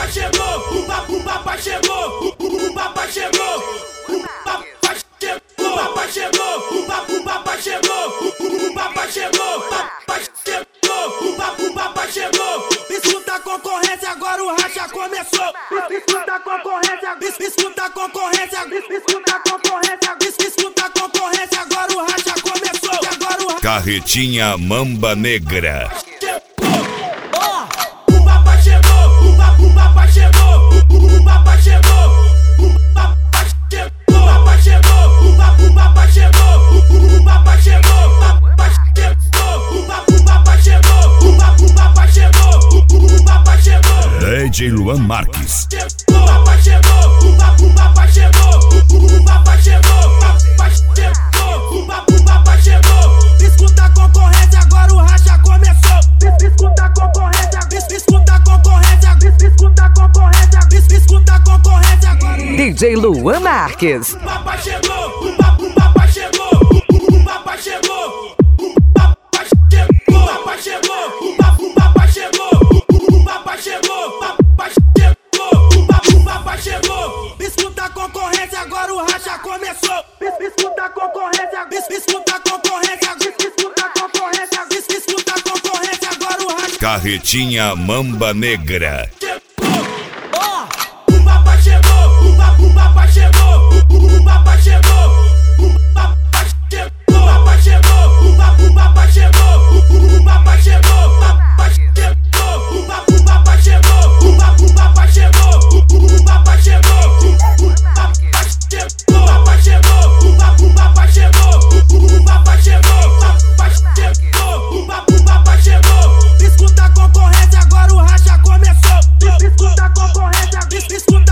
papai chegou, o papai chegou, o papai chegou, o papai chegou, o papai chegou, o papai chegou, o papai chegou, o papai chegou. Escuta a concorrência, agora o racha começou. Escuta a concorrência, escuta a concorrência, escuta a concorrência, escuta a concorrência, agora o racha começou. Agora o Carretinha Mamba Negra. O papai chegou, o papai chegou, o papai chegou, o papai chegou, o papai chegou, o papai chegou, o papai chegou, o papai chegou, o papai chegou, o papai chegou. DJ Luan Marques. O papai chegou, o papai chegou, o papai chegou, o papai chegou, o papai chegou. Escuta a concorrência, agora o racha começou. Escuta a concorrência, escuta a concorrência, escuta a concorrência, escuta a concorrência agora. DJ Luan Marques. O papai chegou, o papai chegou, o papai chegou, o papai chegou, o papai chegou, o papai chegou, o papai chegou, o papai chegou, o papai chegou. Escuta a concorrência, agora o racha começou. Escuta a concorrência, escuta a concorrência, escuta a concorrência, escuta a concorrência, agora o racha. Carretinha Mamba Negra. O papai chegou, o papai chegou, o papai chegou, o papai chegou, o papai chegou, o papai chegou, o papai chegou, o papai chegou, o papai chegou, o papai chegou, o papai chegou, o papai chegou, o papai chegou, o papai chegou, o papai chegou, o papai chegou. Escuta a concorrência, agora o racha começou. Escuta a concorrência, escuta